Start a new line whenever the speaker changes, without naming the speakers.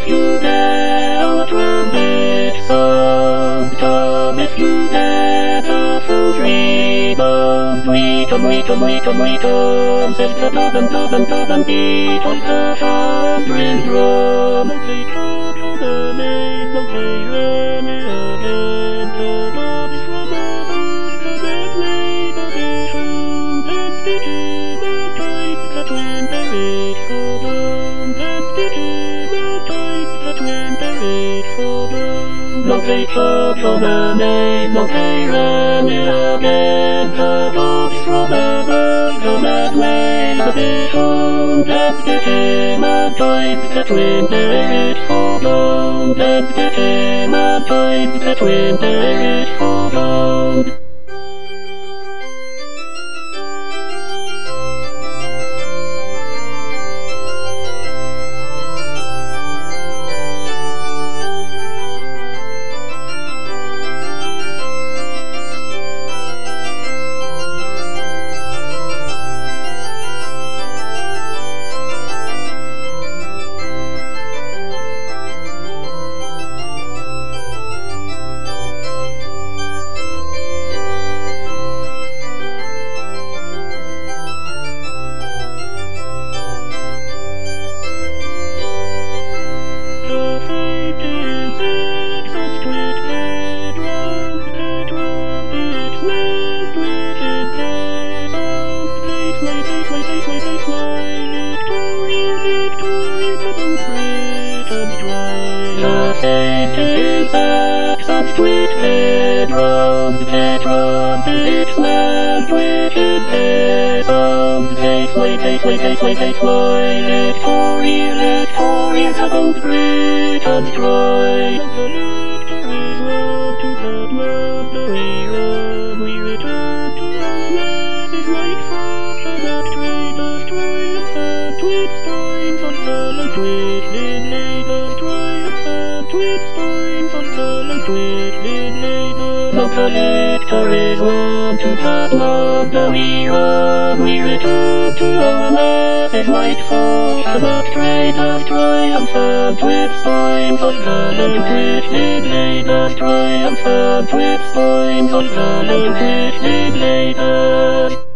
if you dare a trumpet sound, come if you dare the fool's rebound. We come, says the dub and beat on the thundering drum. They come to the main, but they run again. The dogs from above, the dead way, the vision, and begin a type that when the rage for down, and begin a type that when the rage for down. Now they come from the main, now they run again. The dogs from above, the mad way, the vision, and begin a type that when the rage for down, and begin a type that when the rage for down. Twisted round, the trumpets loud, twisted their sound. They fly, victorious above Britain's Troy. The victor is won, to the blood we run. We return to our masses like fox that traitors triumphant. Twitstones on sullen twitch did labours triumphant. Twitstones on sullen twitch did labours. Now the victor is won, to the blood we run. We return to our masses like fox that traitors triumphant. Twitstones on sullen twitch did labours triumphant. Twitstones on sullen twitch did labours.